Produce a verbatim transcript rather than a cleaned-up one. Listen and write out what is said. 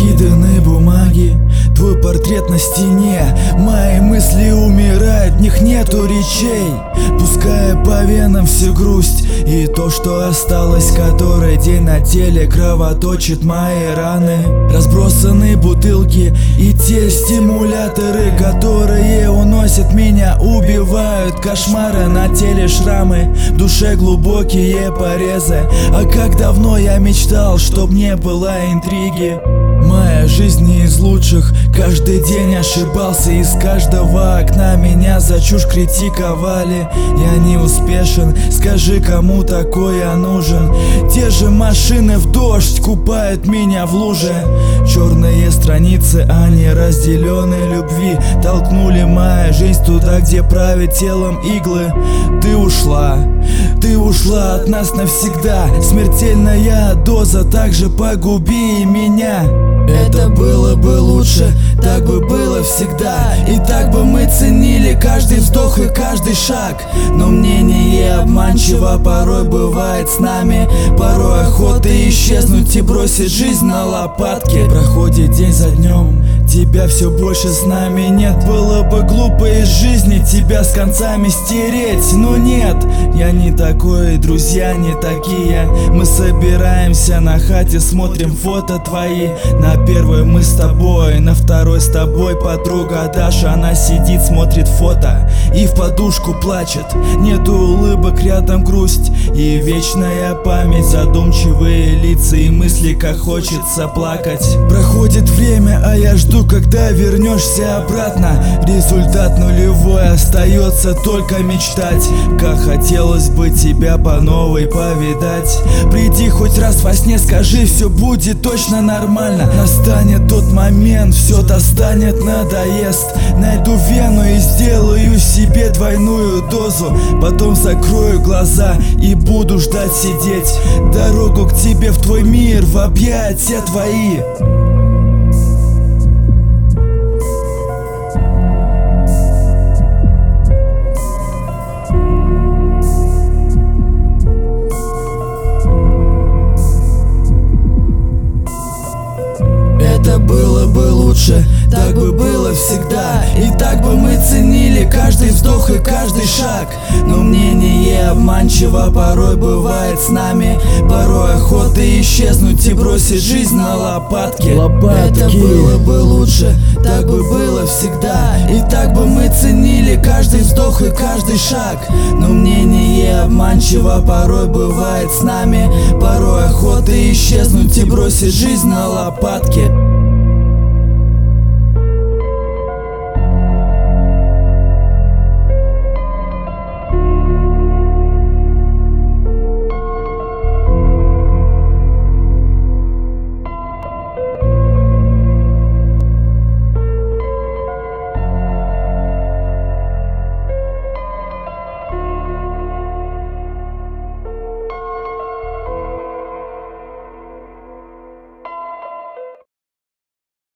раскиданной бумаги, твой портрет на стене. Мои мысли умирают, в них нету речей, пуская по венам всю грусть и то, что осталось, который день на теле кровоточит мои раны. Разбросаны бутылки и те стимуляторы, которые уносят меня, убивают. Кошмары на теле, шрамы, в душе глубокие порезы. А как давно я мечтал, чтоб не было интриги. Моя жизнь не из лучших, каждый день ошибался. Из каждого окна меня за чушь критиковали. Я не успешен, скажи, кому такой я нужен? Те же машины в дождь купают меня в луже. Черные страницы, они разделенной любви, толкнули мою жизнь туда, где правит телом иглы. Ты ушла, ты ушла от нас навсегда. Смертельная доза, также погуби и меня. Это было бы лучше, так бы было всегда. И так бы мы ценили каждый вздох и каждый шаг. Но мнение обманчиво порой бывает с нами. Порой охота исчезнуть и бросить жизнь на лопатки. Проходит день за днем, тебя все больше с нами нет. Было бы глупо из жизни тебя с концами стереть. Но нет, я не такой, друзья не такие. Мы собираемся на хате, смотрим фото твои. На первой мы с тобой, на второй с тобой подруга Даша. Она сидит, смотрит фото и в подушку плачет. Нету улыбок, рядом грусть и вечная память. Задумчивые лица и мысли, как хочется плакать. Проходит время, а я жду, когда вернешься обратно. Результат нулевой, остается только мечтать. Как хотелось бы тебя по новой повидать. Приди хоть раз во сне, скажи, все будет точно нормально. Настанет тот момент, все достанет, надоест. Найду вену и сделаю себе двойную дозу. Потом закрою глаза и буду ждать сидеть. Дорогу к тебе в твой мир, в объятия твои. Это было бы лучше, так бы было всегда. И так бы мы ценили каждый вздох и каждый шаг. Но мнение обманчиво порой бывает с нами. Порой охота исчезнуть и бросить жизнь на лопатки. Лопатки. Это было бы лучше, так бы было всегда. И так бы мы ценили каждый вздох и каждый шаг. Но мнение обманчиво порой бывает с нами. Порой охота исчезнуть и бросить жизнь на лопатки.